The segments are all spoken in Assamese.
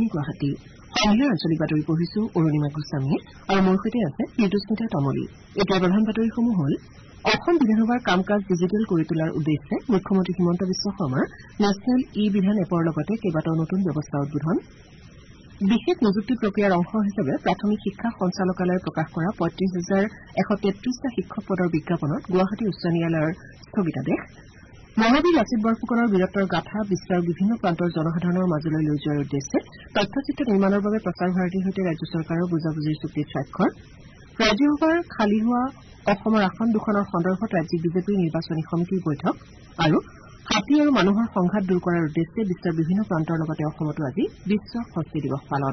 গুৱাহাটী সন্ধিয়াৰ আঞ্চলিক বাতৰি পঢ়িছো অৰুণিমা গোস্বামী আৰু মোৰ সৈতে আছে ঋতুস্মিতা তমলী। এতিয়া প্ৰধান বাতৰিসমূহ হ'ল অসম বিধানসভাৰ কাম কাজ ডিজিটেল কৰি তোলাৰ উদ্দেশ্যে মুখ্যমন্ত্ৰী হিমন্ত বিশ্ব শৰ্মাৰ নেশ্যনেল ই বিধান এপৰ লগতে কেইবাটাও নতুন ব্যৱস্থা উদ্বোধন। বিশেষ নিযুক্তি প্ৰক্ৰিয়াৰ অংশ হিচাপে প্ৰাথমিক শিক্ষা সঞ্চালকালয়ে প্ৰকাশ কৰা ৩৫,১৩৩টা শিক্ষক পদৰ বিজ্ঞাপনত গুৱাহাটী উচ্চ ন্যায়ালয়ৰ স্থগিতাদেশ। মহাবীৰ লাচিত বৰফুকনৰ বীৰত্বৰ গাথা বিশ্বৰ বিভিন্ন প্ৰান্তৰ জনসাধাৰণৰ মাজলৈ লৈ যোৱাৰ উদ্দেশ্যে তথ্যচিত্ৰ নিৰ্মাণৰ বাবে প্ৰচাৰ ভাৰতীৰ সৈতে ৰাজ্য চৰকাৰৰ বুজাবুজিৰ চুক্তিত স্বাক্ষৰ। ৰাজ্যসভাৰ খালী হোৱা অসমৰ আসন দুখনৰ সন্দৰ্ভত ৰাজ্যিক বিজেপিৰ নিৰ্বাচনী সমিতিৰ বৈঠক আৰু হাতী আৰু মানুহৰ সংঘাত দূৰ কৰাৰ উদ্দেশ্যে বিশ্বৰ বিভিন্ন প্ৰান্তৰ লগতে অসমতো আজি বিশ্ব হস্তী দিৱস পালন।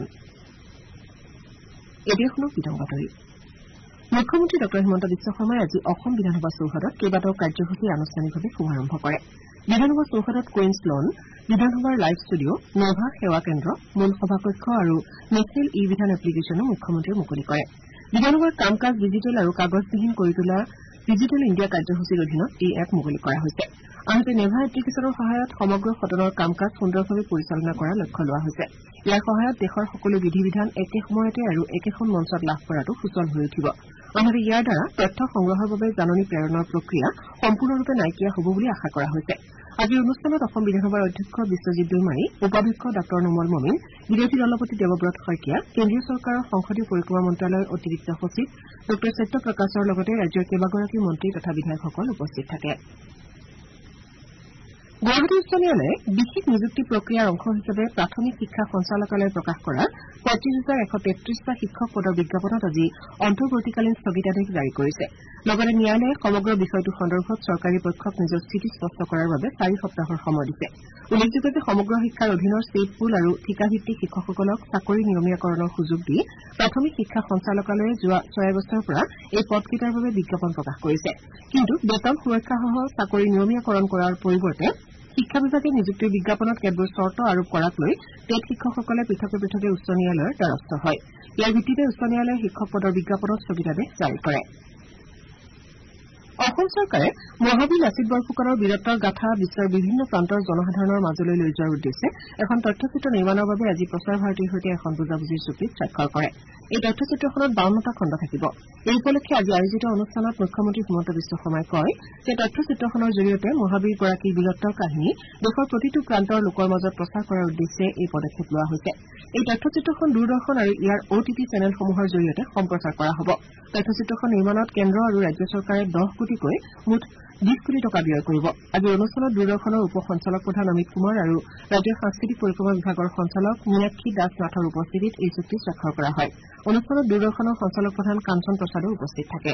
মুখ্যমন্ত্ৰী ডঃ হিমন্ত বিশ্ব শৰ্মাই আজি অসম বিধানসভা চৌহদত কেইবাটাও কাৰ্যসূচীৰ আনুষ্ঠানিকভাৱে শুভাৰম্ভ কৰে। বিধানসভা চৌহদত কুইন্স লন, বিধানসভাৰ লাইভ ষ্টুডিঅ', নভা সেৱা কেন্দ্ৰ, মূল সভাকক্ষ আৰু নেশ্যনেল ই বিধান এপ্লিকেশ্যনো মুখ্যমন্ত্ৰীয়ে মুকলি কৰে। বিধানসভাৰ কাম কাজ ডিজিটেল আৰু কাগজবিহীন কৰি তোলা ডিজিটেল ইণ্ডিয়া কাৰ্যসূচীৰ অধীনত এই এপ মুকলি কৰা হৈছে। আনহাতে নেভা এপ্লিকেশ্যনৰ সহায়ত সমগ্ৰ সদনৰ কাম কাজ সুন্দৰভাৱে পৰিচালনা কৰাৰ লক্ষ্য লোৱা হৈছে। ইয়াৰ সহায়ত দেশৰ সকলো বিধি বিধান একে সময়তে আৰু একেখন মঞ্চত লাভ কৰাটো সুচল হৈ উঠিব। আনহাতে ইয়াৰ দ্বাৰা তথ্য সংগ্ৰহৰ বাবে জাননী প্ৰেৰণৰ প্ৰক্ৰিয়া সম্পূৰ্ণৰূপে নাইকিয়া হ'ব বুলি আশা কৰা হৈছে। আজিৰ অনুষ্ঠানত অসম বিধানসভাৰ অধ্যক্ষ বিশ্বজিৎ দৈমাৰী, উপাধ্যক্ষ ডাঃ নুমল মমিন, বিৰোধী দলপতি দেৱব্ৰত শইকীয়া, কেন্দ্ৰীয় চৰকাৰৰ সংসদীয় পৰিক্ৰমা মন্ত্ৰালয়ৰ অতিৰিক্ত সচিব ডঃ সত্য প্ৰকাশৰ লগতে ৰাজ্যৰ কেইবাগৰাকী মন্ত্ৰী তথা বিধায়কসকল উপস্থিত থাকে। গুৱাহাটী উচ্চ ন্যায়ালয়ে বিশেষ নিযুক্তি প্ৰক্ৰিয়াৰ অংশ হিচাপে প্ৰাথমিক শিক্ষা সঞ্চালকালয়ে প্ৰকাশ কৰা ৩৫,১৩৩টা শিক্ষক পদৰ বিজ্ঞাপনত আজি অন্তৰ্বৰ্তীকালীন স্থগিতাদেশ জাৰি কৰিছে। লগতে ন্যায়ালয়ে সমগ্ৰ বিষয়টো সন্দৰ্ভত চৰকাৰী পক্ষক নিজৰ স্থিতি স্পষ্ট কৰাৰ বাবে ৪ সপ্তাহৰ সময় দিছে। উল্লেখযোগ্য যে সমগ্ৰ শিক্ষাৰ অধীনৰ ষ্টেট পুল আৰু ঠিকাভিত্তিক শিক্ষকসকলক চাকৰি নিয়মীয়াকৰণৰ সুযোগ দি প্ৰাথমিক শিক্ষা সঞ্চালকালয়ে যোৱা ৬ আগষ্টৰ পৰা এই পদকেইটাৰ বাবে বিজ্ঞাপন প্ৰকাশ কৰিছে। কিন্তু বেতন সুৰক্ষাসহ চাকৰি নিয়মীয়াকৰণ কৰাৰ পৰিৱৰ্তে শিক্ষা বিভাগে নিযুক্তিৰ বিজ্ঞাপনত কেতবোৰ চৰ্ত আৰোপ কৰাক লৈ টেট শিক্ষকসকলে পৃথকে পৃথকে উচ্চ ন্যায়ালয়ৰ দ্বাৰস্থ হয়। ইয়াৰ ভিত্তিতে উচ্চ ন্যায়ালয়ে শিক্ষক পদৰ বিজ্ঞাপনত স্থগিতাদেশ জাৰি কৰে। অসম চৰকাৰে মহাবীৰ লাচিত বৰফুকনৰ বীৰত্বৰ গাথা বিশ্বৰ বিভিন্ন প্ৰান্তৰ জনসাধাৰণৰ মাজলৈ লৈ যোৱাৰ উদ্দেশ্যে এখন তথ্যচিত্ৰ নিৰ্মাণৰ বাবে আজি প্ৰচাৰ ভাৰতীৰ সৈতে এখন বুজাবুজিৰ চুক্তিত স্বাক্ষৰ কৰে। এই তথ্যচিত্ৰখনত ৫২টা খণ্ড থাকিব। এই উপলক্ষে আজি আয়োজিত অনুষ্ঠানত মুখ্যমন্ত্ৰী হিমন্ত বিশ্ব শৰ্মাই কয় যে তথ্যচিত্ৰখনৰ জৰিয়তে মহাবীৰগৰাকীৰ বীৰত্বৰ কাহিনী দেশৰ প্ৰতিটো প্ৰান্তৰ লোকৰ মাজত প্ৰচাৰ কৰাৰ উদ্দেশ্যে এই পদক্ষেপ লোৱা হৈছে। এই তথ্যচিত্ৰখন দূৰদৰ্শন আৰু ইয়াৰ OTT চেনেলসমূহৰ জৰিয়তে সম্প্ৰচাৰ কৰা হ'ব। তথ্যচিত্ৰখন নিৰ্মাণত কেন্দ্ৰ আৰু ৰাজ্য চৰকাৰে ১০ কোটিকৈ মুঠ ২০ কোটি টকা ব্যয় কৰিব। আজিৰ অনুষ্ঠানত দূৰদৰ্শনৰ উপ সঞ্চালক প্ৰধান অমিত কুমাৰ আৰু ৰাজ্যৰ সাংস্কৃতিক পৰিক্ৰমা বিভাগৰ সঞ্চালক মীনাক্ষী দাস নাথৰ উপস্থিতিত এই চুক্তি স্বাক্ষৰ কৰা হয়। অনুষ্ঠানত দূৰদৰ্শনৰ সঞ্চালক প্ৰধান কাঞ্চন প্ৰসাদো উপস্থিত থাকে।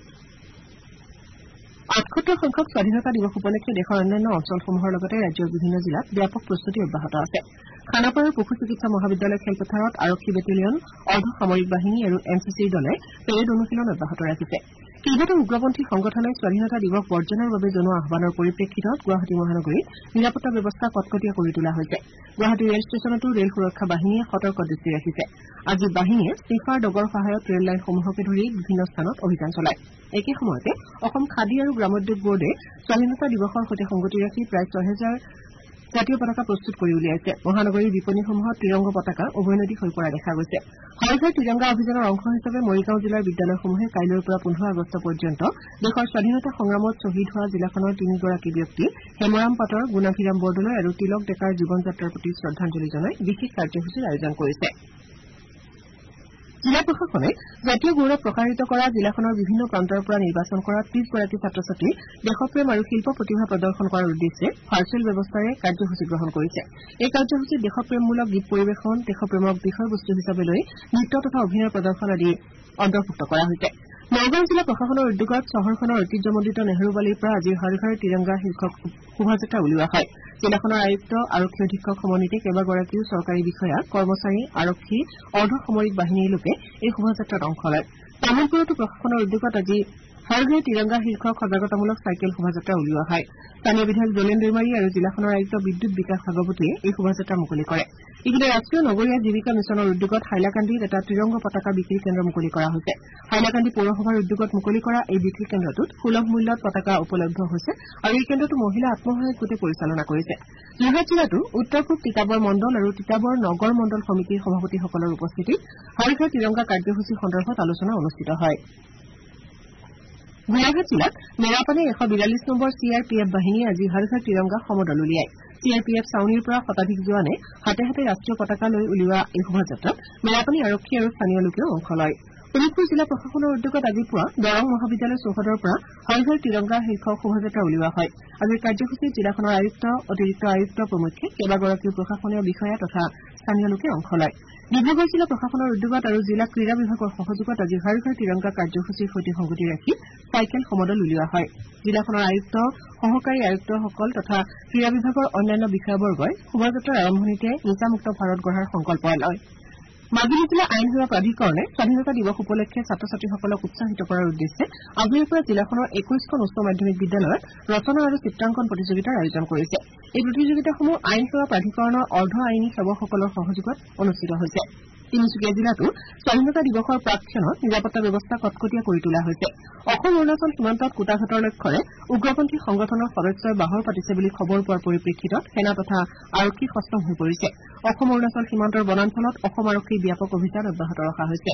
৭৮ সংখ্যক স্বাধীনতা দিৱস উপলক্ষে দেশৰ অন্যান্য অঞ্চলসমূহৰ লগতে ৰাজ্যৰ বিভিন্ন জিলাত ব্যাপক প্ৰস্তুতি অব্যাহত আছে। খানাপাৰাৰ পশু চিকিৎসা মহাবিদ্যালয় খেলপথাৰত আৰক্ষী বেটেলিয়ন, অৰ্ধ সামৰিক বাহিনী আৰু NCCৰ দলে পেৰেড অনুশীলন অব্যাহত ৰাখিছে। কেইবাটাও উগ্ৰপন্থী সংগঠনে স্বাধীনতা দিৱস বৰ্জনৰ বাবে জনোৱা আহানৰ পৰিপ্ৰেক্ষিতত গুৱাহাটী মহানগৰীত নিৰাপত্তা ব্যৱস্থা কটকটীয়া কৰি তোলা হৈছে। গুৱাহাটী ৰেল ষ্টেচনতো ৰেল সুৰক্ষা বাহিনীয়ে সতৰ্ক দৃষ্টি ৰাখিছে। আজি বাহিনীয়ে স্নিফাৰ ডগৰ সহায়ত ৰেল লাইনসমূহকে ধৰি বিভিন্ন স্থানত অভিযান চলায়। একে সময়তে অসম খাদী আৰু গ্ৰামোদ্যোগ বোৰ্ডে স্বাধীনতা দিৱসৰ সৈতে সংগতি ৰাখি প্ৰায় ৬,০০০ জাতীয় পতাকা প্ৰস্তুত কৰি উলিয়াইছে। মহানগৰীৰ বিপণীসমূহত ত্ৰিৰংগ পতাকা উভৈনদী হৈ পৰা দেখা গৈছে। হৰ ঘৰ ত্ৰিৰংগা অভিযানৰ অংশ হিচাপে মৰিগাঁও জিলাৰ বিদ্যালয়সমূহে কাইলৈৰ পৰা ১৫ আগষ্ট পৰ্যন্ত দেশৰ স্বাধীনতা সংগ্ৰামত শ্বহীদ হোৱা জিলাখনৰ ৩গৰাকী ব্যক্তি হেমৰাম পাটৰ, গুণাভিৰাম বৰদলৈ আৰু তিলক ডেকাৰ জীৱন যাত্ৰাৰ প্ৰতি শ্ৰদ্ধাঞ্জলি জনাই বিশেষ কাৰ্যসূচীৰ আয়োজন কৰিছে। জিলা প্ৰশাসনে জাতীয় গৌৰৱ প্ৰসাৰিত কৰা জিলাখনৰ বিভিন্ন প্ৰান্তৰ পৰা নিৰ্বাচন কৰা ৩০গৰাকী ছাত্ৰ ছাত্ৰীক দেশপ্ৰেম আৰু শিল্প প্ৰতিভা প্ৰদৰ্শন কৰাৰ উদ্দেশ্যে ভাৰ্চুৱেল ব্যৱস্থাৰে কাৰ্যসূচী গ্ৰহণ কৰিছে। এই কাৰ্যসূচীত দেশপ্ৰেমমূলক গীত পৰিৱেশন, দেশপ্ৰেমক বিষয়বস্তু হিচাপে লৈ নৃত্য তথা অভিনয় প্ৰদৰ্শন আদি অন্তৰ্ভুক্ত কৰা হৈছে। নগাঁও জিলা প্ৰশাসনৰ উদ্যোগত চহৰখনৰ ঐতিহ্যমণ্ডিত নেহৰুবালিৰ পৰা আজি হৰ ঘৰ ত্ৰিৰংগা শীৰ্ষক শোভাযাত্ৰা উলিওৱা হয়। জিলাখনৰ আয়ুক্ত, আৰক্ষী অধীক্ষক সমন্বিতে কেইবাগৰাকীও চৰকাৰী বিষয়া, কৰ্মচাৰী, আৰক্ষী, অৰ্ধ সামৰিক বাহিনীৰ লোকে এই শোভাযাত্ৰাত অংশ লয়। তামুলপুৰতো প্ৰশাসনৰ উদ্যোগত আজি হৰ ঘৰ তিৰংগা শীৰ্ষক সজাগতামূলক চাইকেল শোভাযাত্ৰা উলিওৱা হয় স্থানীয় বিধায়ক জলেন দৈমাৰী আৰু জিলাখনৰ আয়ুক্ত বিদ্যুৎ বিকাশ ভাগৱতীয়ে এই শোভাযাত্ৰা মুকলি কৰে ইপিনে ৰাষ্ট্ৰীয় নগৰীয়া জীৱিকা মিছনৰ উদ্যোগত হাইলাকান্দিত এটা ত্ৰিৰংগ পতাকা বিক্ৰী কেন্দ্ৰ মুকলি কৰা হৈছে হাইলাকান্দি পৌৰসভাৰ উদ্যোগত মুকলি কৰা এই বিক্ৰী কেন্দ্ৰটোত সুলভ মূল্যত পতাকা উপলব্ধ হৈছে আৰু এই কেন্দ্ৰটো মহিলা আত্মসহায়ক গোটে পৰিচালনা কৰিছে যোৰহাট জিলাতো উত্তৰ পূব তিতাবৰ মণ্ডল আৰু তিতাবৰ নগৰ মণ্ডল সমিতিৰ সভাপতিসকলৰ উপস্থিতিত হৰ ঘৰ তিৰংগা কাৰ্যসূচী সন্দৰ্ভত আলোচনা অনুষ্ঠিত হয় গোলাঘাট জিলাত মেৰাপানীৰ 142 নম্বৰ CRPF বাহিনীয়ে আজি হৰ ঘৰ তিৰংগা সমদল উলিয়ায় CRPF ছাউনীৰ পৰা শতাধিক জোৱানে হাতে হাতে ৰাষ্ট্ৰীয় পতাকা লৈ উলিওৱা এই শোভাযাত্ৰাত মেৰাপানী আৰক্ষী আৰু স্থানীয় লোকেও অংশ লয় শোণিতপুৰ জিলা প্ৰশাসনৰ উদ্যোগত আজি পুৱা দৰং মহাবিদ্যালয় চৌহদৰ পৰা হৰ ঘৰ তিৰংগা শীৰ্ষক শোভাযাত্ৰা উলিওৱা হয় আজিৰ কাৰ্যসূচীত জিলাখনৰ আয়ুক্ত অতিৰিক্ত আয়ুক্ত প্ৰমুখ্যে কেইবাগৰাকীও প্ৰশাসনীয় বিষয়া তথা স্থানীয় লোকে অংশ লয় ডিব্ৰুগড় জিলা প্ৰশাসনৰ উদ্যোগত আৰু জিলা ক্ৰীড়া বিভাগৰ সহযোগত আজি হৰ ঘৰ তিৰংগা কাৰ্যসূচীৰ সৈতে সংগতি ৰাখি চাইকেল সমদল উলিওৱা হয় জিলাখনৰ আয়ুক্ত সহকাৰী আয়ুক্তসকল তথা ক্ৰীড়া বিভাগৰ অন্যান্য বিষয়াবৰ্গই শোভাযাত্ৰাৰ আৰম্ভণিতে নিচামুক্ত ভাৰত গঢ়াৰ সংকল্প লয় মাজুলী জিলা আইন সেৱা প্ৰাধিকৰণে স্বাধীনতা দিৱস উপলক্ষে ছাত্ৰ ছাত্ৰীসকলক উৎসাহিত কৰাৰ উদ্দেশ্যে আজিৰ পৰা জিলাখনৰ 21খন উচ্চ মাধ্যমিক বিদ্যালয়ত ৰচনা আৰু চিত্ৰাংকন প্ৰতিযোগিতাৰ আয়োজন কৰিছে এই প্ৰতিযোগিতাসমূহ আইন সেৱা প্ৰাধিকৰণৰ অৰ্ধ আইনী সেৱকসকলৰ সহযোগত অনুষ্ঠিত হৈছে তিনিচুকীয়া জিলাতো স্বাধীনতা দিৱসৰ প্ৰাকক্ষণত নিৰাপত্তা ব্যৱস্থা কটকটীয়া কৰি তোলা হৈছে অসম অৰুণাচল সীমান্তত কুটাঘাটৰ লক্ষ্যৰে উগ্ৰপন্থী সংগঠনৰ সদস্যই বাহৰ পাতিছে বুলি খবৰ পোৱাৰ পৰিপ্ৰেক্ষিতত সেনা তথা আৰক্ষী সষ্টম হৈ পৰিছে অসম অৰুণাচল সীমান্তৰ বনাঞ্চলত অসম আৰক্ষীৰ ব্যাপক অভিযান অব্যাহত ৰখা হৈছে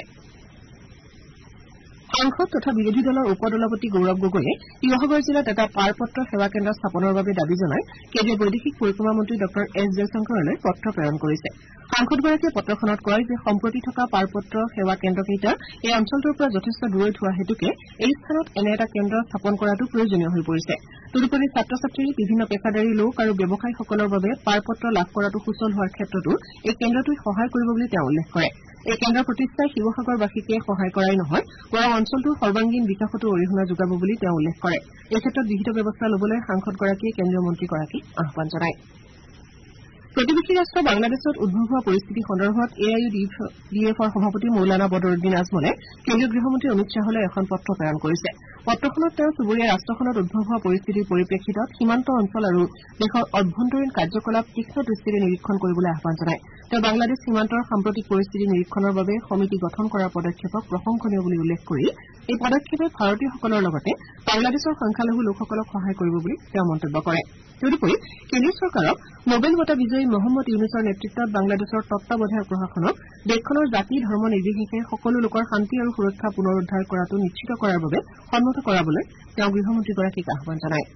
সাংসদ তথা বিৰোধী দলৰ উপদলপতি গৌৰৱ গগৈয়ে শিৱসাগৰ জিলাত এটা পাৰপত্ৰ সেৱা কেন্দ্ৰ স্থাপনৰ বাবে দাবী জনাই কেন্দ্ৰীয় বৈদেশিক পৰিক্ৰমা মন্ত্ৰী ডঃ এছ জয়শংকৰলৈ পত্ৰ প্ৰেৰণ কৰিছে সাংসদগৰাকীয়ে পত্ৰখনত কয় যে সম্প্ৰতি থকা পাৰপত্ৰ সেৱা কেন্দ্ৰকেইটা এই অঞ্চলটোৰ পৰা যথেষ্ট দূৰৈত হোৱা হেতুকে এই স্থানত এনে এটা কেন্দ্ৰ স্থাপন কৰাটো প্ৰয়োজনীয় হৈ পৰিছে তদুপৰি ছাত্ৰ ছাত্ৰী বিভিন্ন পেছাদাৰী লোক আৰু ব্যৱসায়ীসকলৰ বাবে পাৰপত্ৰ লাভ কৰাটো সুচল হোৱাৰ ক্ষেত্ৰতো এই কেন্দ্ৰটোৱে সহায় কৰিব বুলি তেওঁ উল্লেখ কৰে এই কেন্দ্ৰ প্ৰতিষ্ঠাই শিৱসাগৰবাসীকে সহায় কৰাই নহয় বৰং অঞ্চলটোৰ সৰ্বাংগীন বিকাশতো অৰিহণা যোগাব বুলি তেওঁ উল্লেখ কৰে এই ক্ষেত্ৰত বিহিত ব্যৱস্থা ল'বলৈ সাংসদগৰাকীয়ে কেন্দ্ৰীয় মন্ত্ৰীগৰাকীক আহ্বান জনায় প্ৰতিবেশী ৰাষ্ট্ৰ বাংলাদেশত উদ্ভৱ হোৱা পৰিস্থিতি সন্দৰ্ভত AIUDFৰ সভাপতি মৌলানা বদৰুদ্দিন আজমলে কেন্দ্ৰীয় গৃহমন্ত্ৰী অমিত শ্বাহলৈ এখন পত্ৰ প্ৰেৰণ কৰিছে পত্ৰখনত তেওঁ চুবুৰীয়া ৰাষ্ট্ৰখনত উদ্ভৱ হোৱা পৰিস্থিতিৰ পৰিপ্ৰেক্ষিতত সীমান্ত অঞ্চল আৰু দেশৰ অভ্যন্তৰীণ কাৰ্যকলাপ তীক্ষ্ণ দৃষ্টিৰে নিৰীক্ষণ কৰিবলৈ আহ্বান জনায় তেওঁ বাংলাদেশ সীমান্তৰ সাম্প্ৰতিক পৰিস্থিতি নিৰীক্ষণৰ বাবে সমিতি গঠন কৰাৰ পদক্ষেপক প্ৰশংসনীয় বুলি উল্লেখ কৰি এই পদক্ষেপে ভাৰতীয়সকলৰ লগতে বাংলাদেশৰ সংখ্যালঘু লোকসকলক সহায় কৰিব বুলি তেওঁ মন্তব্য কৰে তদুপৰি কেন্দ্ৰীয় চৰকাৰক নোবেল বঁটা বিজয়ী মহম্মদ ইউনুছৰ নেতৃত্বত বাংলাদেশৰ তত্বাৱধায়ক প্ৰশাসনক দেশখনৰ জাতি ধৰ্ম নিৰ্বিশেষে সকলো লোকৰ শান্তি আৰু সুৰক্ষা পুনৰুদ্ধাৰ কৰাটো নিশ্চিত কৰাৰ বাবে সন্মত কৰাবলৈ তেওঁ গৃহমন্ত্ৰীগৰাকীক আহ্বান জনায়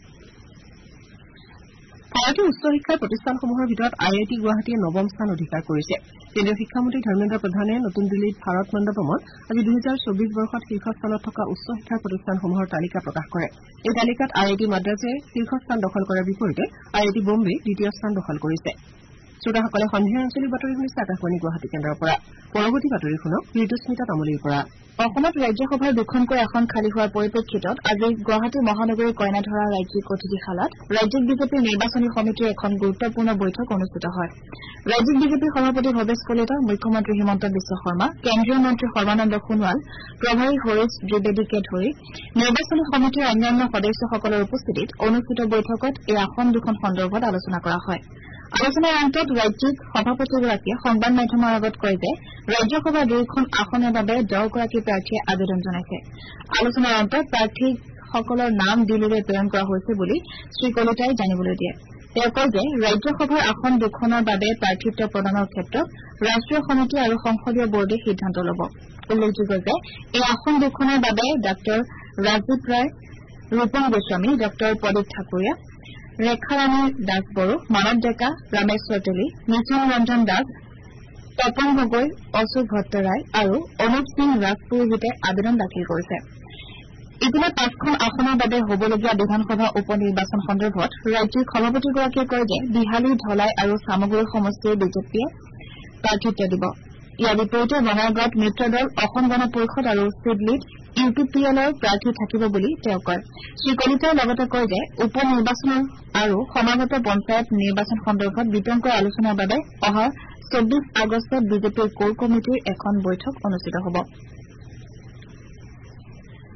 ভাৰতীয় উচ্চ শিক্ষাৰ প্ৰতিষ্ঠানসমূহৰ ভিতৰত IIT গুৱাহাটীয়ে নৱম স্থান অধিকাৰ কৰিছে কেন্দ্ৰীয় শিক্ষামন্ত্ৰী ধৰ্মেন্দ্ৰ প্ৰধানে নতুন দিল্লীত ভাৰত মণ্ডপমত আজি 2024 বৰ্ষত শীৰ্ষস্থানত থকা উচ্চ শিক্ষাৰ প্ৰতিষ্ঠানসমূহৰ তালিকা প্ৰকাশ কৰে এই তালিকাত IIT মাদ্ৰাজে শীৰ্ষস্থান দখল কৰাৰ বিপৰীতে IIT বোম্বে দ্বিতীয় স্থান দখল কৰিছে শ্ৰোতাসকলে সন্ধিয়াৰ আঞ্চলিক বাতৰি শুনিছে আকাশবাণী গুৱাহাটী কেন্দ্ৰৰ পৰা পৰৱৰ্তী বাতৰি শুনক ঋতুস্মিতা তামুলীৰ পৰা অসমত ৰাজ্যসভাৰ দুখনকৈ আসন খালী হোৱাৰ পৰিপ্ৰেক্ষিতত আজি গুৱাহাটী মহানগৰীৰ কইনাধৰা ৰাজ্যিক অতিথিশালাত ৰাজ্যিক বিজেপিৰ নিৰ্বাচনী সমিতিৰ এখন গুৰুত্বপূৰ্ণ বৈঠক অনুষ্ঠিত হয় ৰাজ্যিক বিজেপিৰ সভাপতি ভৱেশ কলিতা মুখ্যমন্ত্ৰী হিমন্ত বিশ্ব শৰ্মা কেন্দ্ৰীয় মন্ত্ৰী সৰ্বানন্দ সোণোৱাল প্ৰভাৰী হৰিশ দ্বিবেদীকে ধৰি নিৰ্বাচনী সমিতিৰ অন্যান্য সদস্যসকলৰ উপস্থিতিত অনুষ্ঠিত বৈঠকত এই আসন দুখন সন্দৰ্ভত আলোচনা কৰা হয় আলোচনাৰ অন্তত ৰাজ্যিক সভাপতিগৰাকীয়ে সংবাদ মাধ্যমৰ আগত কয় যে ৰাজ্যসভাৰ দুয়োখন আসনৰ বাবে 10 গৰাকী প্ৰাৰ্থীয়ে আবেদন জনাইছে আলোচনাৰ অন্তত প্ৰাৰ্থীসকলৰ নাম দিল্লীলৈ প্ৰেৰণ কৰা হৈছে বুলি শ্ৰী কলিতাই জানিবলৈ দিয়ে তেওঁ কয় যে ৰাজ্যসভাৰ আসন দুখনৰ বাবে প্ৰাৰ্থিত্ব প্ৰদানৰ ক্ষেত্ৰত ৰাষ্ট্ৰীয় সমিতি আৰু সংসদীয় বোৰ্ডে সিদ্ধান্ত ল'ব উল্লেখযোগ্য যে এই আসন দুখনৰ বাবে ডাঃ ৰাজীৱ ৰায় ৰূপম গোস্বামী ডাঃ প্ৰদীপ ঠাকুৰীয়া ৰেখাৰাণী দাস বড়ো মানৱ ডেকা ৰামেশ্বৰ তেলী মিছন ৰঞ্জন দাস তপন গগৈ অশোক ভট্টৰায় আৰু অনুপ সিং ৰাজপুৰোহিতে আবেদন দাখিল কৰিছে ইপিনে 5খন আসনৰ বাবে হ'বলগীয়া বিধানসভা উপ নিৰ্বাচন সন্দৰ্ভত ৰাজ্যিক সভাপতিগৰাকীয়ে কয় যে বিহালী ধলাই আৰু চামগুৰি সমষ্টিৰ বিজেপিয়ে প্ৰাৰ্থিত্ব দিব ইয়াৰ বিপৰীতে বঙাইগাঁৱত মিত্ৰদল অসম গণ পৰিষদ আৰু চিডলিত UPPLৰ প্ৰাৰ্থী থাকিব বুলি তেওঁ কয় শ্ৰী কলিতাই লগতে কয় যে উপ নিৰ্বাচন আৰু সমাগত পঞ্চায়ত নিৰ্বাচন সন্দৰ্ভত বিতংকৈ আলোচনাৰ বাবে অহা 24 আগষ্টত বিজেপিৰ কোৰ কমিটিৰ এখন বৈঠক অনুষ্ঠিত হ'ব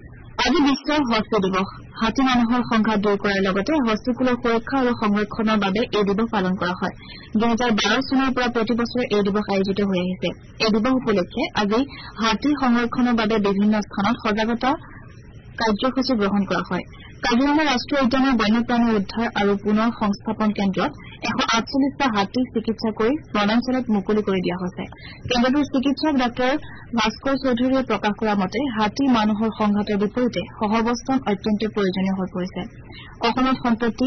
আজি বিশ্ব হস্তি দিৱস। হাতী মানুহৰ সংঘাত দূৰ কৰাৰ লগতে হস্তিকুলৰ সুৰক্ষা আৰু সংৰক্ষণৰ বাবে এই দিৱস পালন কৰা হয়। 2012 চনৰ পৰা প্ৰতি বছৰে এই দিৱস আয়োজিত হৈ আহিছে। এই দিৱস উপলক্ষে আজি হাতী সংৰক্ষণৰ বাবে বিভিন্ন স্থানত সজাগতা কাৰ্যসূচী গ্ৰহণ কৰা হয়। কাজিৰঙা ৰাষ্ট্ৰীয় উদ্যানৰ বন্যপ্ৰাণী উদ্ধাৰ আৰু পুনৰ সংস্থাপন কেন্দ্ৰত 148টা হাতী চিকিৎসা কৰি বনাঞ্চলত মুকলি কৰি দিয়া হৈছে। কেন্দ্ৰটোৰ চিকিৎসক ডাঃ ভাস্কৰ চৌধুৰীয়ে প্ৰকাশ কৰা মতে হাতী মানুহৰ সংঘাতৰ বিপৰীতে সহাৱস্থান অত্যন্ত প্ৰয়োজনীয় হৈ পৰিছে। অসমত সম্প্ৰতি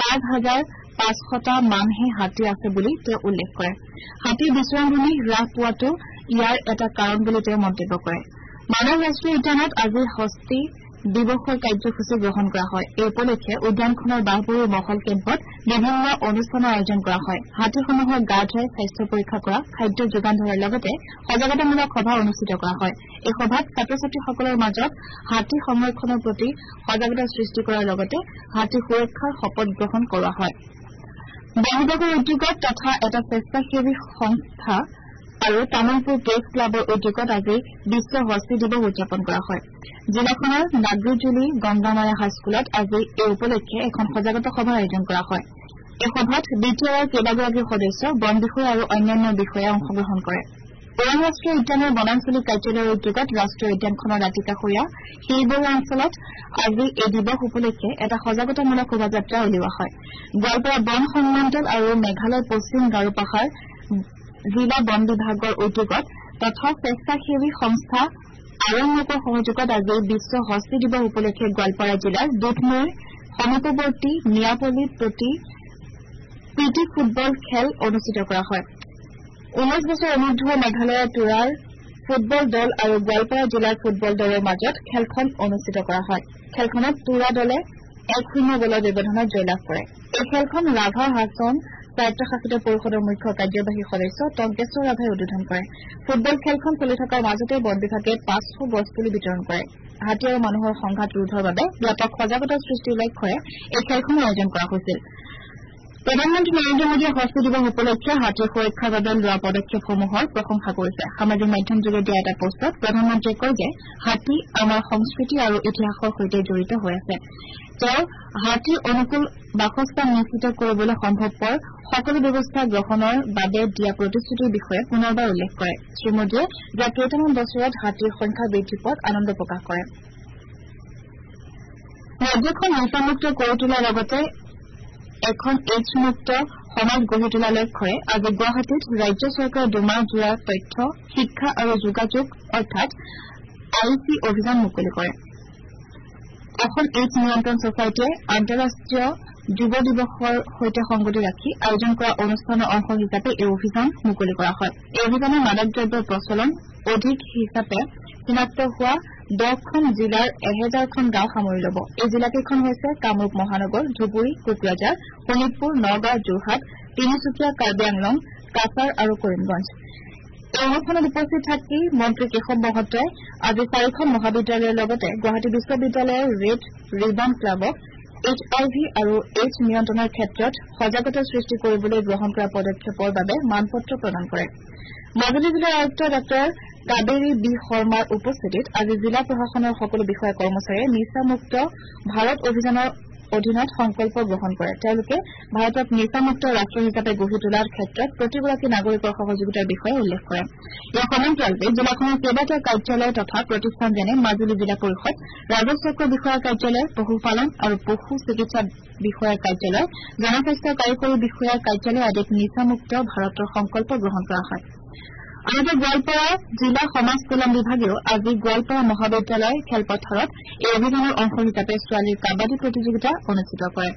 5,500টা মানহে হাতী আছে বুলি তেওঁ উল্লেখ কৰে। হাতীৰ বিচৰণভূমি হ্ৰাস পোৱাটো ইয়াৰ এটা কাৰণ বুলি তেওঁ মন্তব্য কৰে। মানাহ ৰাষ্ট্ৰীয় উদ্যানত আজি হস্তি দিৱসৰ কাৰ্যসূচী গ্ৰহণ কৰা হয়। এই উপলক্ষে উদ্যানখনৰ বাঁহবৰুৰ মহল কেম্পত বিভিন্ন অনুষ্ঠানৰ আয়োজন কৰা হয়। হাতীসমূহৰ গা ধুৱাই স্বাস্থ্য পৰীক্ষা কৰা, খাদ্য যোগান ধৰাৰ লগতে সজাগতামূলক সভা অনুষ্ঠিত কৰা হয়। এই সভাত ছাত্ৰ-ছাত্ৰীসকলৰ মাজত হাতী সংৰক্ষণৰ প্ৰতি সজাগতা সৃষ্টি কৰাৰ লগতে হাতী সুৰক্ষাৰ শপত গ্ৰহণ কৰোৱা হয়। বনবিভাগৰ উদ্যোগত তথা এটা স্বেচ্ছাসেৱী সংস্থা আৰু তামোলপুৰ প্ৰেছ ক্লাবৰ উদ্যোগত আজি বিশ্ব হস্তি দিৱস উদযাপন কৰা হয়। জিলাখনৰ নাগ্ৰিজুলি গংগামায়া হাইস্কুলত আজি এই উপলক্ষে এখন সজাগতা সভাৰ আয়োজন কৰা হয়। এই সভাত BTRৰ কেইবাগৰাকী সদস্য, বন বিষয়া আৰু অন্যান্য বিষয়াই অংশগ্ৰহণ কৰে। ওৰাং ৰাষ্ট্ৰীয় উদ্যানৰ বনাঞ্চলিক কাৰ্যালয়ৰ উদ্যোগত ৰাষ্ট্ৰীয় উদ্যানখনৰ দাঁতিকাষৰীয়া শিলবৰীয়া অঞ্চলত আজি এই দিৱস উপলক্ষে এটা সজাগতামূলক শোভাযাত্ৰা উলিওৱা হয়। গোৱালপাৰা বন সংমণ্ডল আৰু মেঘালয় পশ্চিম গাৰো পাহাৰ জিলা বন বিভাগৰ উদ্যোগত তথা স্বেচ্ছাসেৱী সংস্থা আৰণ্যকৰ সহযোগত আজি বিশ্ব হস্তি দিৱস উপলক্ষে গোৱালপাৰা জিলাৰ দুধনৈৰ সমীপৱৰ্তী মিয়াপল্লীত প্ৰীতি ফুটবল খেল অনুষ্ঠিত কৰা হয়। 19 বছৰ অনুৰ্ধ মেঘালয়ৰ তুৰাৰ ফুটবল দল আৰু গোৱালপাৰা জিলাৰ ফুটবল দলৰ মাজত খেলখন অনুষ্ঠিত কৰা হয়। খেলখনত তুৰা দলে 1-0 গলৰ ব্যৱধানত জয়লাভ কৰে। এই খেলখন ৰাভা হাছন স্বায়ত্তশাসিত পৰিষদৰ মুখ্য কাৰ্যবাহী সদস্য টংকেশ্বৰ ৰাভাই উদ্বোধন কৰে। ফুটবল খেলখন চলি থকাৰ মাজতে বন বিভাগে 500 গছপুলি বিতৰণ কৰে। হাতী আৰু মানুহৰ সংঘাত ৰোধৰ বাবে ব্যাপক সজাগতা সৃষ্টিৰ লক্ষ্যৰে এই খেলখনৰ আয়োজন কৰা হৈছিল। প্ৰধানমন্ত্ৰী নৰেন্দ্ৰ মোদীয়ে হস্তি দিৱস উপলক্ষে হাতীৰ সুৰক্ষাৰ বাবে লোৱা পদক্ষেপসমূহৰ প্ৰশংসা কৰিছে। সামাজিক মাধ্যমযোগে দিয়া এটা পোষ্টত প্ৰধানমন্ত্ৰীয়ে কয় যে হাতী আমাৰ সংস্কৃতি আৰু ইতিহাসৰ সৈতে জড়িত হৈ আছে। তেওঁ হাতীৰ অনুকূল বাসস্থান নিশ্চিত কৰিবলৈ সম্ভৱপৰ সকলো ব্যৱস্থা গ্ৰহণৰ বাবে দিয়া প্ৰতিশ্ৰুতিৰ বিষয়ে পুনৰবাৰ উল্লেখ কৰে। শ্ৰীমোদীয়ে যোৱা কেইটামান বছৰত হাতীৰ সংখ্যা বৃদ্ধি পোৱাত আনন্দ প্ৰকাশ কৰে। ৰাজ্যখন নিচামুক্ত কৰি তোলাৰ লগতে এখন এইডছমুক্ত সমাজ গঢ়ি তোলাৰ লক্ষ্যৰে আজি গুৱাহাটীত ৰাজ্য চৰকাৰে দুমাহজোৰা তথ্য, শিক্ষা আৰু যোগাযোগ অৰ্থাৎ IC অভিযান মুকলি কৰে। অসম এইডছ নিয়ন্ত্ৰণ ছচাইটিয়ে আন্তঃৰাষ্ট্ৰীয় যুৱ দিৱসৰ সৈতে সংগতি ৰাখি আয়োজন কৰা অনুষ্ঠানৰ অংশ হিচাপে এই অভিযান মুকলি কৰা হয়। এই অভিযানে মাদক দ্ৰব্যৰ প্ৰচলন অধিক হিচাপে চিনাক্ত হোৱা 10খন জিলাৰ 1000খন গাঁও সামৰি ল'ব। এই জিলাকেইখন হৈছে কামৰূপ মহানগৰ, ধুবুৰী, কোকৰাঝাৰ, শোণিতপুৰ, নগাঁও, যোৰহাট, তিনিচুকীয়া, কাৰ্বি আংলং, কাছাৰ আৰু কৰিমগঞ্জ। এই অনুষ্ঠানত উপস্থিত থাকি মন্ত্ৰী কেশৱ মহন্তই আজি 4খন মহাবিদ্যালয়ৰ লগতে গুৱাহাটী বিশ্ববিদ্যালয়ৰ ৰেড ৰিবন ক্লাবক HIV আৰু AIDS নিয়ন্ত্ৰণৰ ক্ষেত্ৰত সজাগতা সৃষ্টি কৰিবলৈ গ্ৰহণ কৰা পদক্ষেপৰ বাবে মানপত্ৰ প্ৰদান কৰে। মাজুলী জিলাৰ আয়ুক্ত ডাঃ কাবেৰী বি শৰ্মাৰ উপস্থিতিত আজি জিলা প্ৰশাসনৰ সকলো বিষয়া কৰ্মচাৰীয়ে নিচামুক্ত ভাৰত অভিযানৰ অধীনত সংকল্প গ্ৰহণ কৰে। তেওঁলোকে ভাৰতক নিচামুক্ত ৰাষ্ট্ৰ হিচাপে গঢ়ি তোলাৰ ক্ষেত্ৰত প্ৰতিগৰাকী নাগৰিকৰ সহযোগিতাৰ বিষয়ে উল্লেখ কৰে। ইয়াৰ সমান্তৰালকৈ জিলাখনৰ কেইবাটাও কাৰ্যালয় তথা প্ৰতিষ্ঠান যেনে মাজুলী জিলা পৰিষদ, ৰাজহ-চক্ৰ বিষয়াৰ কাৰ্যালয়, পশুপালন আৰু পশু চিকিৎসা বিষয়াৰ কাৰ্যালয়, জনস্বাস্থ্য কাৰিকৰী বিষয়াৰ কাৰ্যালয় আদিত নিচামুক্ত ভাৰতৰ সংকল্প গ্ৰহণ কৰা হয়। আনহাতে গোৱালপাৰা জিলা সমাজ কল্যাণ বিভাগেও আজি গোৱালপাৰা মহাবিদ্যালয় খেলপথাৰত এই অভিযানৰ অংশ হিচাপে ছোৱালীৰ কাবাডী প্ৰতিযোগিতা অনুষ্ঠিত কৰে।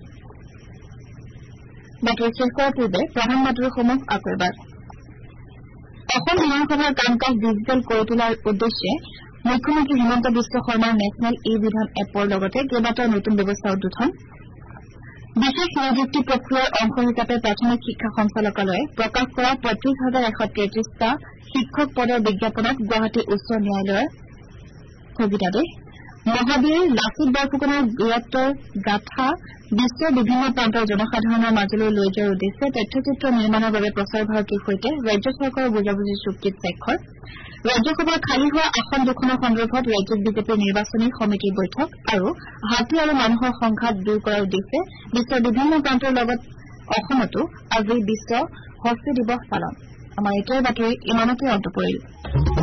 বাতৰি শেষ কৰাৰ পূৰ্বে প্ৰধান বাতৰিসমূহ আকৌ এবাৰ। অসম বিধানসভাৰ কাম কাজ ডিজিটেল কৰি তোলাৰ উদ্দেশ্যে মুখ্যমন্ত্ৰী হিমন্ত বিশ্ব শৰ্মাৰ নেচনেল ই-বিধান এপৰ লগতে কেইবাটাও নতুন ব্যৱস্থা উদ্বোধন। বিশেষ নিযুক্তি প্ৰক্ৰিয়াৰ অংশ হিচাপে প্ৰাথমিক শিক্ষা সঞ্চালকালয়ে প্ৰকাশ কৰা ৩৫,১33টা শিক্ষক পদৰ বিজ্ঞাপনত গুৱাহাটী উচ্চ ন্যায়ালয়ৰ স্থগিতাদেশ। মহাবীৰ লাচিত বৰফুকনৰ বীৰত্বৰ গাথা বিশ্বৰ বিভিন্ন প্ৰান্তৰ জনসাধাৰণৰ মাজলৈ লৈ যোৱাৰ উদ্দেশ্যে তথ্যচিত্ৰ নিৰ্মাণৰ বাবে প্ৰচাৰ ভাৰতীৰ সৈতে ৰাজ্য চৰকাৰৰ বুজাবুজিৰ চুক্তিত স্বাক্ষৰ। ৰাজ্যসভাৰ খালী হোৱা আসন দুখনৰ সন্দৰ্ভত ৰাজ্যিক বিজেপিৰ নিৰ্বাচনী সমিতিৰ বৈঠক আৰু হাতী আৰু মানুহৰ সংঘাত দূৰ কৰাৰ উদ্দেশ্যে বিশ্বৰ বিভিন্ন প্ৰান্তৰ লগত অসমতো আজি বিশ্ব হস্তী দিৱস পালন আমাৰ এতিয়াৰ বাতৰি ইমানতে অন্ত পৰিল।